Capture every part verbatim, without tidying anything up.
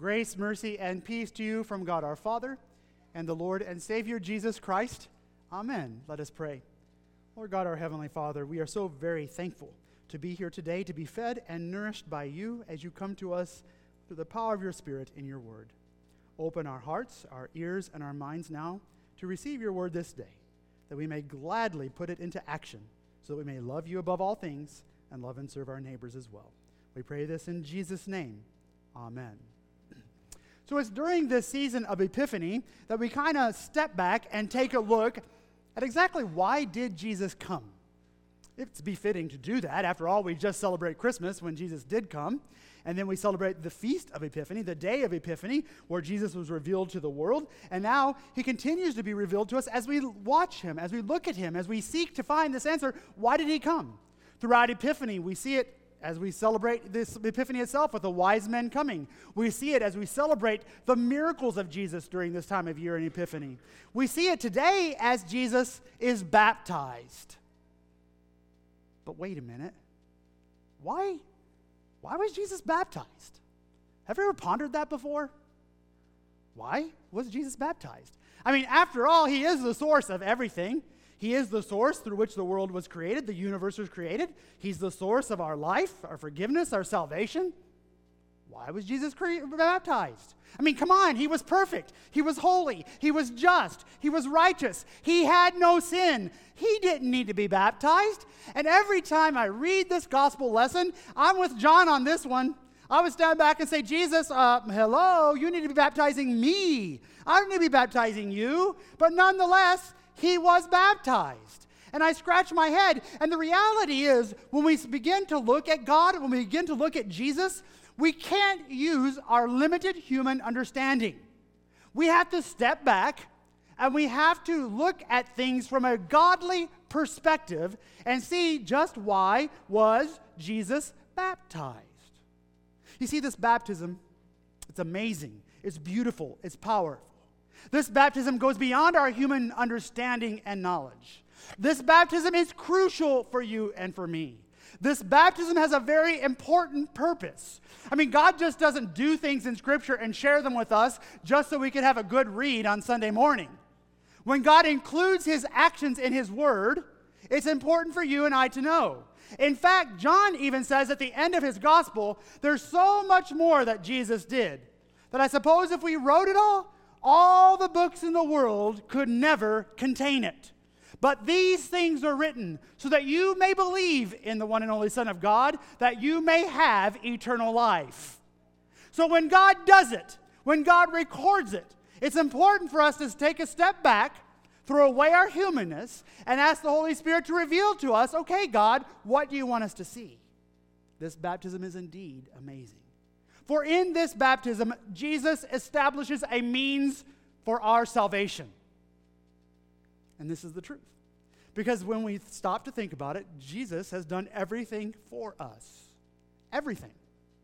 Grace, mercy, and peace to you from God our Father and the Lord and Savior Jesus Christ. Amen. Let us pray. Lord God, our Heavenly Father, we are so very thankful to be here today, to be fed and nourished by you as you come to us through the power of your Spirit in your word. Open our hearts, our ears, and our minds now to receive your word this day, that we may gladly put it into action, so that we may love you above all things and love and serve our neighbors as well. We pray this in Jesus' name. Amen. So it's during this season of Epiphany that we kind of step back and take a look at exactly why did Jesus come. It's befitting to do that. After all, we just celebrate Christmas when Jesus did come. And then we celebrate the Feast of Epiphany, the day of Epiphany, where Jesus was revealed to the world. And now he continues to be revealed to us as we watch him, as we look at him, as we seek to find this answer. Why did he come? Throughout Epiphany, we see it as we celebrate this Epiphany itself with the wise men coming. We see it as we celebrate the miracles of Jesus during this time of year in Epiphany. We see it today as Jesus is baptized. But wait a minute. Why, why was Jesus baptized? Have you ever pondered that before? Why was Jesus baptized? I mean, after all, he is the source of everything. He is the source through which the world was created, the universe was created. He's the source of our life, our forgiveness, our salvation. Why was Jesus cre- baptized? I mean, come on, he was perfect. He was holy. He was just. He was righteous. He had no sin. He didn't need to be baptized. And every time I read this gospel lesson, I'm with John on this one. I would stand back and say, Jesus, uh, hello, you need to be baptizing me. I don't need to be baptizing you. But nonetheless, he was baptized. And I scratch my head. And the reality is, when we begin to look at God, when we begin to look at Jesus, we can't use our limited human understanding. We have to step back and we have to look at things from a godly perspective and see just why was Jesus baptized. You see, this baptism, it's amazing, it's beautiful, it's powerful. This baptism goes beyond our human understanding and knowledge. This baptism is crucial for you and for me. This baptism has a very important purpose. I mean, God just doesn't do things in Scripture and share them with us just so we can have a good read on Sunday morning. When God includes his actions in his word, it's important for you and I to know. In fact, John even says at the end of his gospel, there's so much more that Jesus did that I suppose if we wrote it all, all the books in the world could never contain it. But these things are written so that you may believe in the one and only Son of God, that you may have eternal life. So when God does it, when God records it, it's important for us to take a step back, throw away our humanness, and ask the Holy Spirit to reveal to us, okay, God, what do you want us to see? This baptism is indeed amazing. For in this baptism, Jesus establishes a means for our salvation. And this is the truth. Because when we stop to think about it, Jesus has done everything for us. Everything.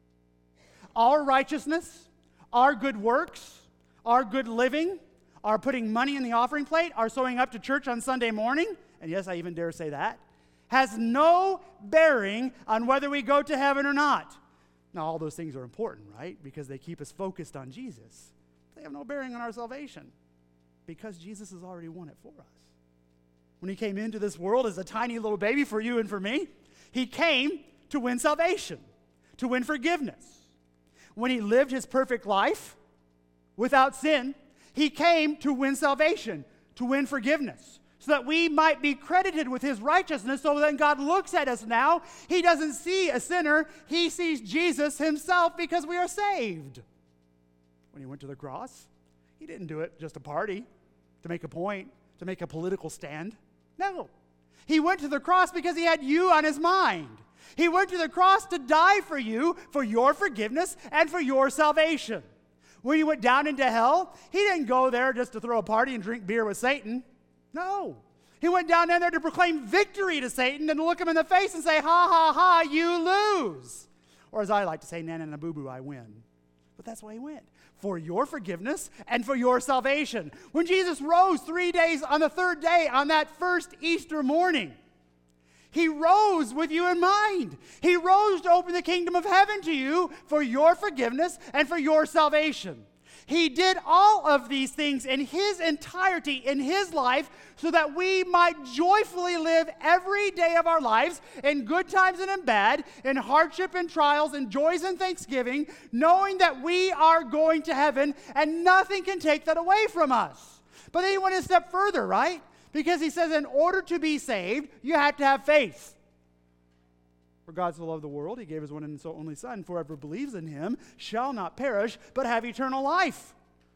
Our righteousness, our good works, our good living, our putting money in the offering plate, our showing up to church on Sunday morning, and yes, I even dare say that, has no bearing on whether we go to heaven or not. Now, all those things are important, right? Because they keep us focused on Jesus. They have no bearing on our salvation because Jesus has already won it for us. When he came into this world as a tiny little baby for you and for me, he came to win salvation, to win forgiveness. When he lived his perfect life without sin, he came to win salvation, to win forgiveness, so that we might be credited with his righteousness. So then God looks at us now, he doesn't see a sinner, he sees Jesus himself because we are saved. When he went to the cross, he didn't do it just to party, to make a point, to make a political stand. No. He went to the cross because he had you on his mind. He went to the cross to die for you, for your forgiveness, and for your salvation. When he went down into hell, he didn't go there just to throw a party and drink beer with Satan. No. He went down in there to proclaim victory to Satan and to look him in the face and say, ha, ha, ha, you lose. Or as I like to say, na, na, na, boo, boo, I win. But that's why he went. For your forgiveness and for your salvation. When Jesus rose three days on the third day on that first Easter morning, He rose with you in mind. He rose to open the kingdom of heaven to you for your forgiveness and for your salvation. He did all of these things in his entirety, in his life, so that we might joyfully live every day of our lives, in good times and in bad, in hardship and trials, in joys and thanksgiving, knowing that we are going to heaven and nothing can take that away from us. But then he went a step further, right? Because he says in order to be saved, you have to have faith. For God so loved the world, he gave his one and only Son. For whoever believes in him shall not perish, but have eternal life.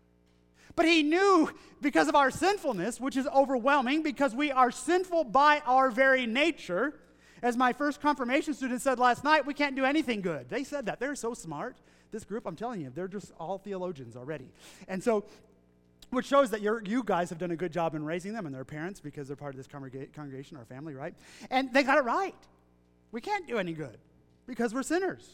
But he knew because of our sinfulness, which is overwhelming, because we are sinful by our very nature. As my first confirmation student said last night, we can't do anything good. They said that. They're so smart. This group, I'm telling you, they're just all theologians already. And so, which shows that you're, you guys have done a good job in raising them and their parents because they're part of this congrega- congregation, our family, right? And they got it right. We can't do any good because we're sinners.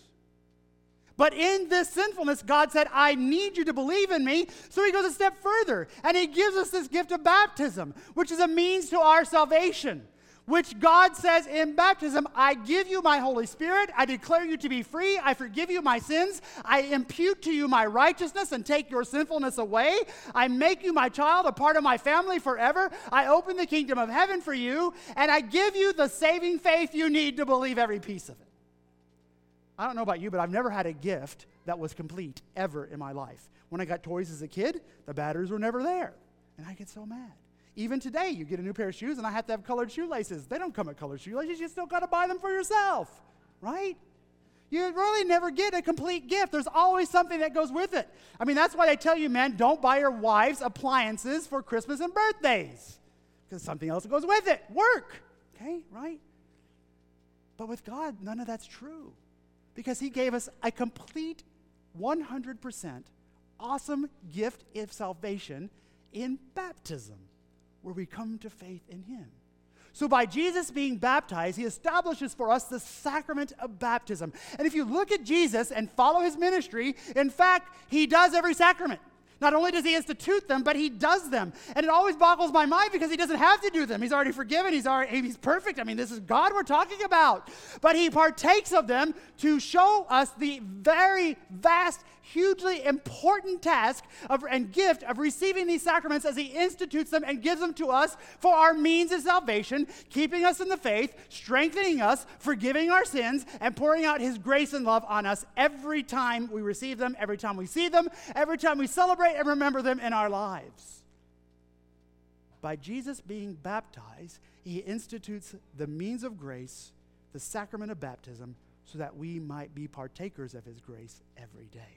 But in this sinfulness, God said, I need you to believe in me. So he goes a step further, and he gives us this gift of baptism, which is a means to our salvation, which God says in baptism, I give you my Holy Spirit, I declare you to be free, I forgive you my sins, I impute to you my righteousness and take your sinfulness away, I make you my child, a part of my family forever, I open the kingdom of heaven for you, and I give you the saving faith you need to believe every piece of it. I don't know about you, but I've never had a gift that was complete ever in my life. When I got toys as a kid, the batteries were never there, and I get so mad. Even today, you get a new pair of shoes, and I have to have colored shoelaces. They don't come with colored shoelaces. You still got to buy them for yourself, right? You really never get a complete gift. There's always something that goes with it. I mean, that's why they tell you, men, don't buy your wives appliances for Christmas and birthdays, because something else goes with it. Work, okay, right? But with God, none of that's true, because he gave us a complete one hundred percent awesome gift of salvation in baptism, where we come to faith in him. So by Jesus being baptized, he establishes for us the sacrament of baptism. And if you look at Jesus and follow his ministry, in fact, he does every sacrament. Not only does he institute them, but he does them. And it always boggles my mind because he doesn't have to do them. He's already forgiven. He's already, he's perfect. I mean, this is God we're talking about. But he partakes of them to show us the very vast, hugely important task of, and gift of receiving these sacraments as he institutes them and gives them to us for our means of salvation, keeping us in the faith, strengthening us, forgiving our sins, and pouring out his grace and love on us every time we receive them, every time we see them, every time we celebrate and remember them in our lives. By Jesus being baptized, he institutes the means of grace, the sacrament of baptism, so that we might be partakers of his grace every day.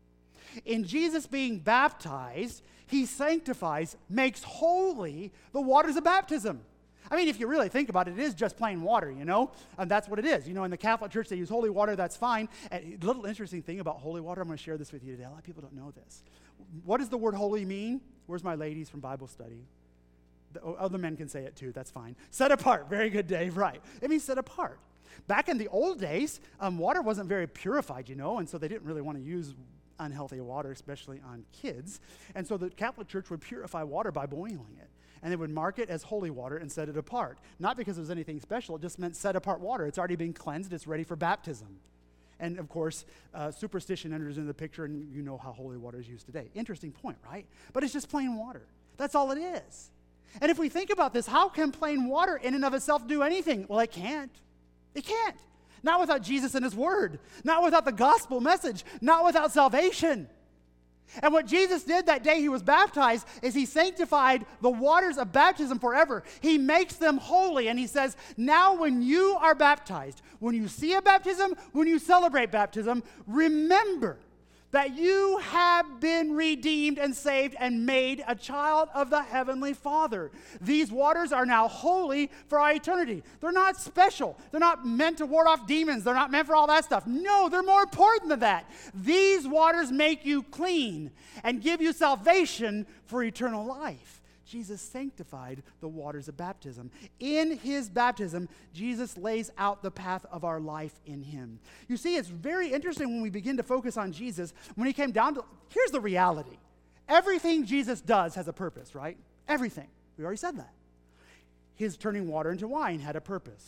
In Jesus being baptized, he sanctifies, makes holy the waters of baptism. I mean, if you really think about it, it is just plain water, you know? And that's what it is. You know, in the Catholic Church, they use holy water, that's fine. And a little interesting thing about holy water, I'm going to share this with you today. A lot of people don't know this. What does the word holy mean? Where's my ladies from Bible study? The other men can say it too, that's fine. Set apart. Very good, Dave, right. It means set apart. Back in the old days, um, water wasn't very purified, you know, and so they didn't really want to use unhealthy water, especially on kids. And so the Catholic Church would purify water by boiling it. And they would mark it as holy water and set it apart. Not because it was anything special, it just meant set apart water. It's already been cleansed, it's ready for baptism. And of course, uh, superstition enters into the picture, and you know how holy water is used today. Interesting point, right? But it's just plain water. That's all it is. And if we think about this, how can plain water in and of itself do anything? Well, it can't. It can't. Not without Jesus and his word. Not without the gospel message. Not without salvation. And what Jesus did that day he was baptized is he sanctified the waters of baptism forever. He makes them holy, and he says, now when you are baptized, when you see a baptism, when you celebrate baptism, remember that you have been redeemed and saved and made a child of the Heavenly Father. These waters are now holy for our eternity. They're not special. They're not meant to ward off demons. They're not meant for all that stuff. No, they're more important than that. These waters make you clean and give you salvation for eternal life. Jesus sanctified the waters of baptism. In his baptism, Jesus lays out the path of our life in him. You see, it's very interesting when we begin to focus on Jesus. When he came down to, here's the reality. Everything Jesus does has a purpose, right? Everything. We already said that. His turning water into wine had a purpose.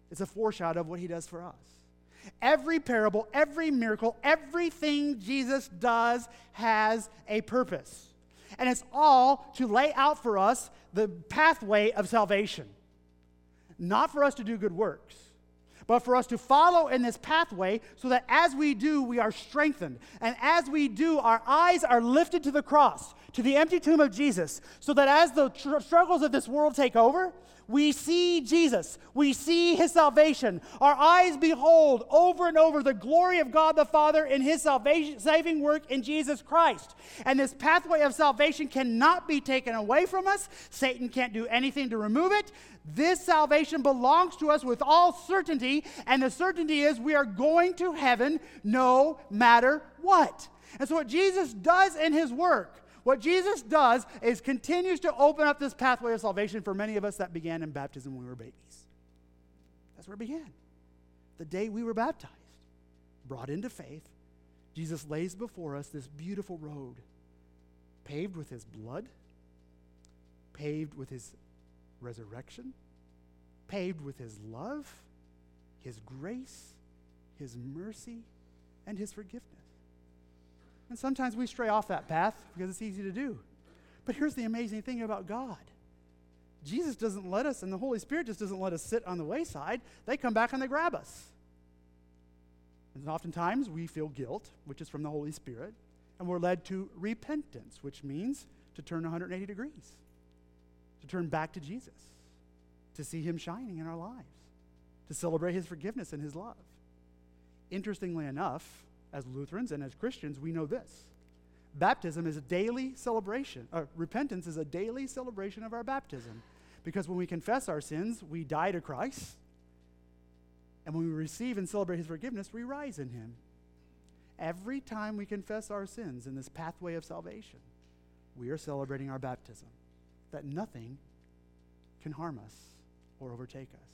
It's a foreshadow of what he does for us. Every parable, every miracle, everything Jesus does has a purpose. And it's all to lay out for us the pathway of salvation. Not for us to do good works, but for us to follow in this pathway so that as we do, we are strengthened. And as we do, our eyes are lifted to the cross, to the empty tomb of Jesus, so that as the tr- struggles of this world take over, we see Jesus. We see his salvation. Our eyes behold over and over the glory of God the Father in his salvation, saving work in Jesus Christ. And this pathway of salvation cannot be taken away from us. Satan can't do anything to remove it. This salvation belongs to us with all certainty, and the certainty is we are going to heaven no matter what. And so what Jesus does in his work, what Jesus does is continues to open up this pathway of salvation for many of us that began in baptism when we were babies. That's where it began. The day we were baptized, brought into faith, Jesus lays before us this beautiful road, paved with his blood, paved with his resurrection, paved with his love, his grace, his mercy, and his forgiveness. And sometimes we stray off that path because it's easy to do. But here's the amazing thing about God. Jesus doesn't let us, and the Holy Spirit just doesn't let us sit on the wayside. They come back and they grab us. And oftentimes we feel guilt, which is from the Holy Spirit, and we're led to repentance, which means to turn one hundred eighty degrees, to turn back to Jesus, to see him shining in our lives, to celebrate his forgiveness and his love. Interestingly enough, as Lutherans and as Christians, we know this. Baptism is a daily celebration. Uh, repentance is a daily celebration of our baptism. Because when we confess our sins, we die to Christ. And when we receive and celebrate his forgiveness, we rise in him. Every time we confess our sins in this pathway of salvation, we are celebrating our baptism, that nothing can harm us or overtake us.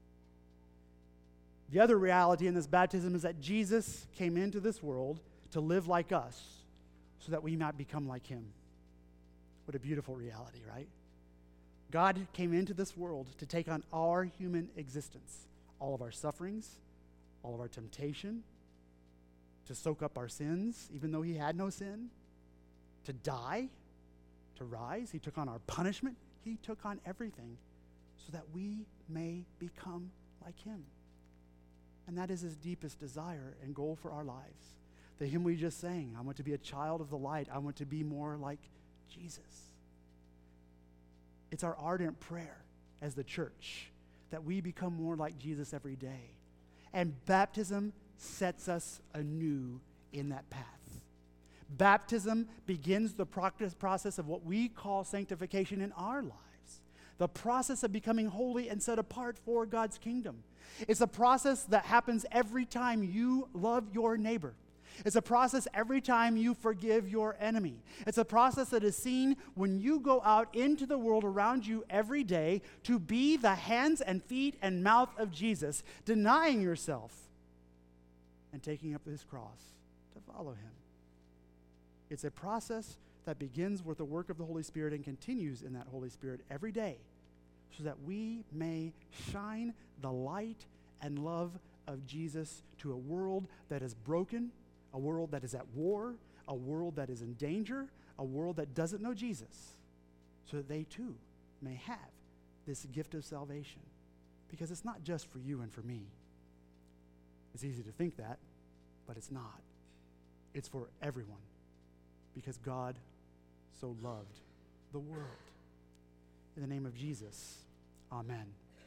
The other reality in this baptism is that Jesus came into this world to live like us so that we might become like him. What a beautiful reality, right? God came into this world to take on our human existence, all of our sufferings, all of our temptation, to soak up our sins, even though he had no sin, to die, to rise. He took on our punishment. He took on everything so that we may become like him. And that is his deepest desire and goal for our lives. The hymn we just sang, I want to be a child of the light. I want to be more like Jesus. It's our ardent prayer as the church that we become more like Jesus every day. And baptism sets us anew in that path. Baptism begins the process of what we call sanctification in our lives. The process of becoming holy and set apart for God's kingdom. It's a process that happens every time you love your neighbor. It's a process every time you forgive your enemy. It's a process that is seen when you go out into the world around you every day to be the hands and feet and mouth of Jesus, denying yourself and taking up his cross to follow him. It's a process that begins with the work of the Holy Spirit and continues in that Holy Spirit every day so that we may shine the light and love of Jesus to a world that is broken, a world that is at war, a world that is in danger, a world that doesn't know Jesus, so that they too may have this gift of salvation. Because it's not just for you and for me. It's easy to think that, but it's not. It's for everyone, because God so loved the world. In the name of Jesus, amen.